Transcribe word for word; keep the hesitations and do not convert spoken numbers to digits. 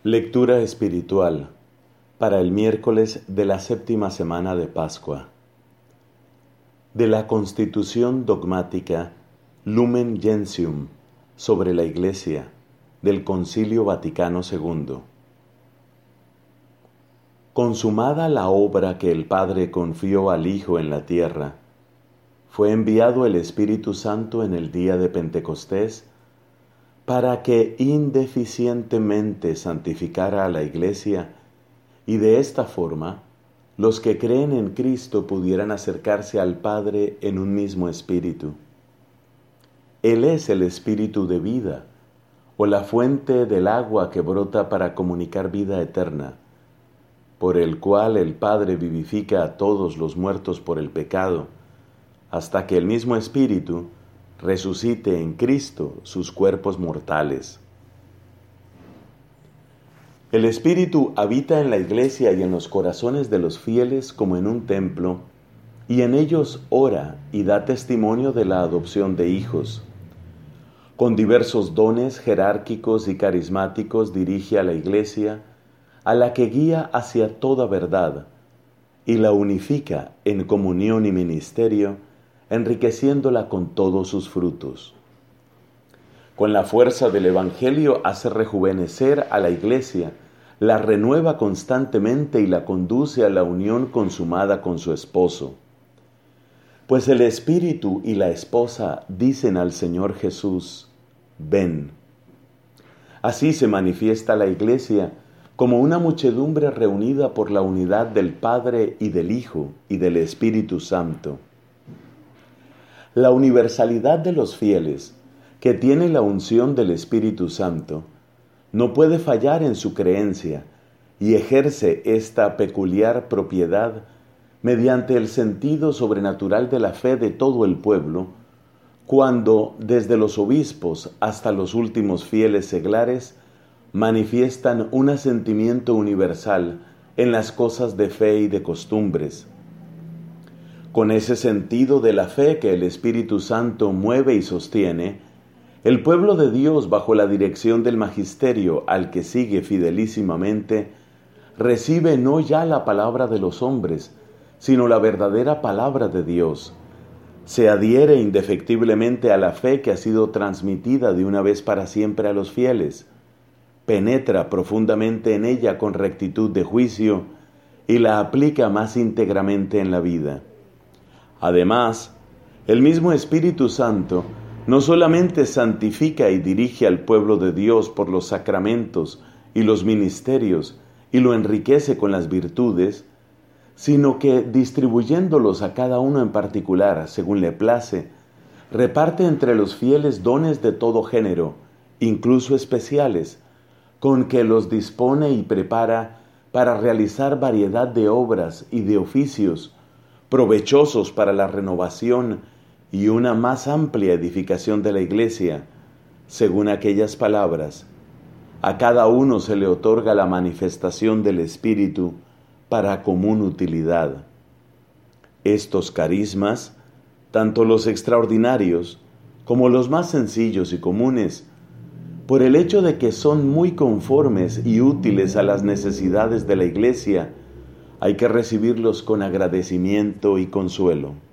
Lectura espiritual para el miércoles de la séptima semana de Pascua. De la Constitución Dogmática Lumen Gentium sobre la Iglesia del Concilio Vaticano segundo. Consumada la obra que el Padre confió al Hijo en la tierra, fue enviado el Espíritu Santo en el día de Pentecostés para que indeficientemente santificara a la Iglesia y de esta forma los que creen en Cristo pudieran acercarse al Padre en un mismo espíritu. Él es el espíritu de vida, o la fuente del agua que brota para comunicar vida eterna, por el cual el Padre vivifica a todos los muertos por el pecado, hasta que el mismo Espíritu resucite en Cristo sus cuerpos mortales. El Espíritu habita en la Iglesia y en los corazones de los fieles como en un templo, y en ellos ora y da testimonio de la adopción de hijos. Con diversos dones jerárquicos y carismáticos dirige a la Iglesia, a la que guía hacia toda verdad, y la unifica en comunión y ministerio, enriqueciéndola con todos sus frutos. Con la fuerza del Evangelio hace rejuvenecer a la Iglesia, la renueva constantemente y la conduce a la unión consumada con su esposo. Pues el Espíritu y la esposa dicen al Señor Jesús: ven. Así se manifiesta la Iglesia como una muchedumbre reunida por la unidad del Padre y del Hijo y del Espíritu Santo. La universalidad de los fieles, que tiene la unción del Espíritu Santo, no puede fallar en su creencia y ejerce esta peculiar propiedad mediante el sentido sobrenatural de la fe de todo el pueblo, cuando desde los obispos hasta los últimos fieles seglares manifiestan un asentimiento universal en las cosas de fe y de costumbres. Con ese sentido de la fe que el Espíritu Santo mueve y sostiene, el pueblo de Dios, bajo la dirección del magisterio al que sigue fidelísimamente, recibe no ya la palabra de los hombres, sino la verdadera palabra de Dios. Se adhiere indefectiblemente a la fe que ha sido transmitida de una vez para siempre a los fieles, penetra profundamente en ella con rectitud de juicio y la aplica más íntegramente en la vida. Además, el mismo Espíritu Santo no solamente santifica y dirige al pueblo de Dios por los sacramentos y los ministerios y lo enriquece con las virtudes, sino que, distribuyéndolos a cada uno en particular según le place, reparte entre los fieles dones de todo género, incluso especiales, con que los dispone y prepara para realizar variedad de obras y de oficios provechosos para la renovación y una más amplia edificación de la Iglesia, según aquellas palabras: a cada uno se le otorga la manifestación del Espíritu para común utilidad. Estos carismas, tanto los extraordinarios como los más sencillos y comunes, por el hecho de que son muy conformes y útiles a las necesidades de la Iglesia, hay que recibirlos con agradecimiento y consuelo.